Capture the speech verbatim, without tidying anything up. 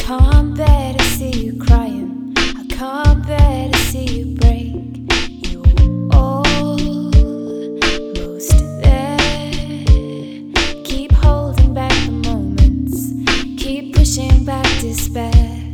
can't bear to see you crying. I can't bear to see you break. You're almost there. Keep holding back the moments. Keep pushing back despair.